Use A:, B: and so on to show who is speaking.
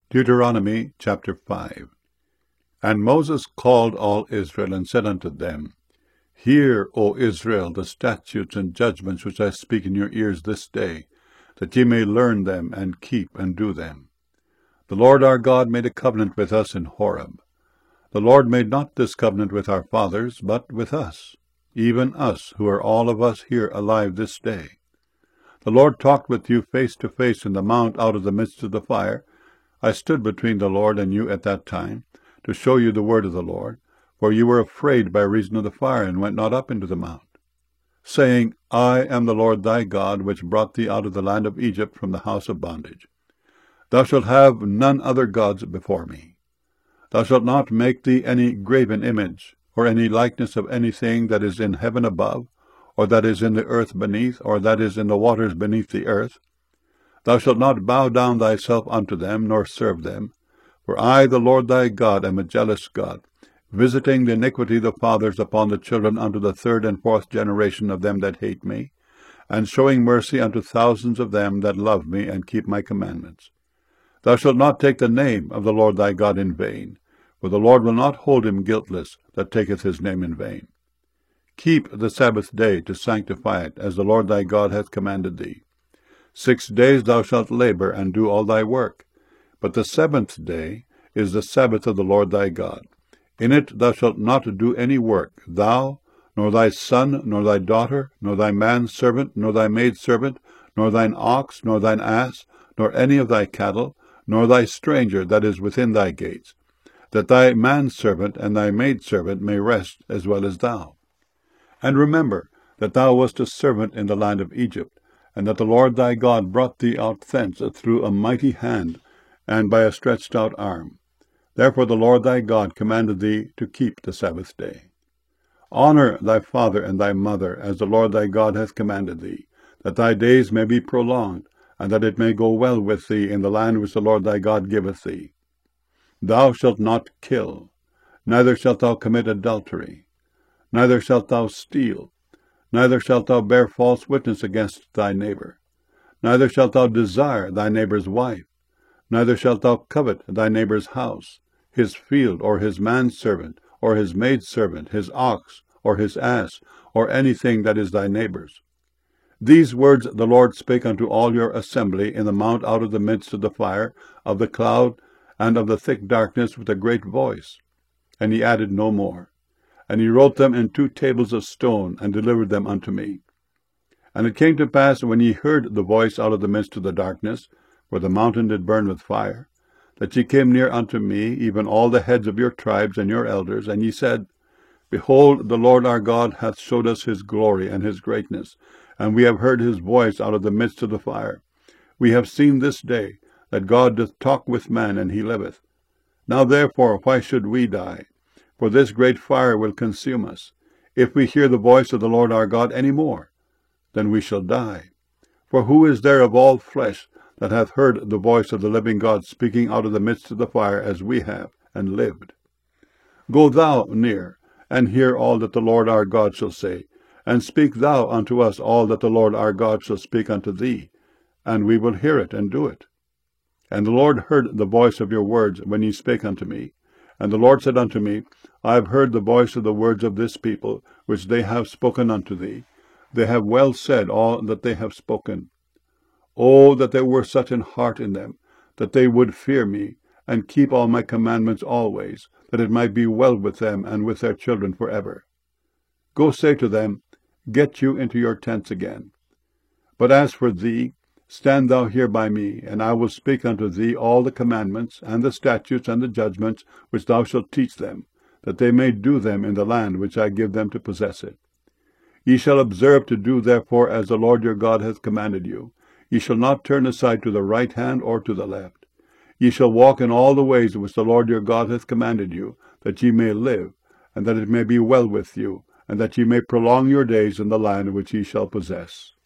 A: Deuteronomy chapter 5. And Moses called all Israel, and said unto them, Hear, O Israel, the statutes and judgments which I speak in your ears this day, that ye may learn them, and keep and do them. The Lord our God made a covenant with us in Horeb. The Lord made not this covenant with our fathers, but with us, even us, who are all of us here alive this day. The Lord talked with you face to face in the mount out of the midst of the fire. I stood between the Lord and you at that time, to show you the word of the Lord, for you were afraid by reason of the fire, and went not up into the mount, saying, I am the Lord thy God, which brought thee out of the land of Egypt from the house of bondage. Thou shalt have none other gods before me. Thou shalt not make thee any graven image, or any likeness of anything that is in heaven above, or that is in the earth beneath, or that is in the waters beneath the earth. Thou shalt not bow down thyself unto them, nor serve them. For I, the Lord thy God, am a jealous God, visiting the iniquity of the fathers upon the children unto the third and fourth generation of them that hate me, and showing mercy unto thousands of them that love me and keep my commandments. Thou shalt not take the name of the Lord thy God in vain, for the Lord will not hold him guiltless that taketh his name in vain. Keep the Sabbath day to sanctify it, as the Lord thy God hath commanded thee. 6 days thou shalt labor and do all thy work, but the seventh day is the Sabbath of the Lord thy God. In it thou shalt not do any work, thou, nor thy son, nor thy daughter, nor thy manservant, nor thy maidservant, nor thine ox, nor thine ass, nor any of thy cattle, nor thy stranger that is within thy gates, that thy manservant and thy maidservant may rest as well as thou. And remember that thou wast a servant in the land of Egypt, and that the Lord thy God brought thee out thence through a mighty hand, and by a stretched out arm. Therefore the Lord thy God commanded thee to keep the Sabbath day. Honor thy father and thy mother, as the Lord thy God hath commanded thee, that thy days may be prolonged, and that it may go well with thee in the land which the Lord thy God giveth thee. Thou shalt not kill, neither shalt thou commit adultery, neither shalt thou steal, neither shalt thou bear false witness against thy neighbor, neither shalt thou desire thy neighbor's wife, neither shalt thou covet thy neighbor's house, his field, or his manservant, or his maidservant, his ox, or his ass, or anything that is thy neighbor's. These words the Lord spake unto all your assembly in the mount out of the midst of the fire, of the cloud, and of the thick darkness with a great voice. And he added no more. And he wrote them in 2 tables of stone, and delivered them unto me. And it came to pass, when ye heard the voice out of the midst of the darkness, where the mountain did burn with fire, that ye came near unto me, even all the heads of your tribes and your elders, and ye said, Behold, the Lord our God hath showed us his glory and his greatness, and we have heard his voice out of the midst of the fire. We have seen this day that God doth talk with man, and he liveth. Now therefore, why should we die? For this great fire will consume us. If we hear the voice of the Lord our God any more, then we shall die. For who is there of all flesh that hath heard the voice of the living God speaking out of the midst of the fire, as we have, and lived? Go thou near, and hear all that the Lord our God shall say, and speak thou unto us all that the Lord our God shall speak unto thee, and we will hear it and do it. And the Lord heard the voice of your words when ye spake unto me. And the Lord said unto me, I have heard the voice of the words of this people, which they have spoken unto thee. They have well said all that they have spoken. Oh, that there were such an heart in them, that they would fear me, and keep all my commandments always, that it might be well with them and with their children forever. Go say to them, Get you into your tents again. But as for thee, stand thou here by me, and I will speak unto thee all the commandments, and the statutes, and the judgments, which thou shalt teach them, that they may do them in the land which I give them to possess it. Ye shall observe to do therefore as the Lord your God hath commanded you. Ye shall not turn aside to the right hand or to the left. Ye shall walk in all the ways which the Lord your God hath commanded you, that ye may live, and that it may be well with you, and that ye may prolong your days in the land which ye shall possess.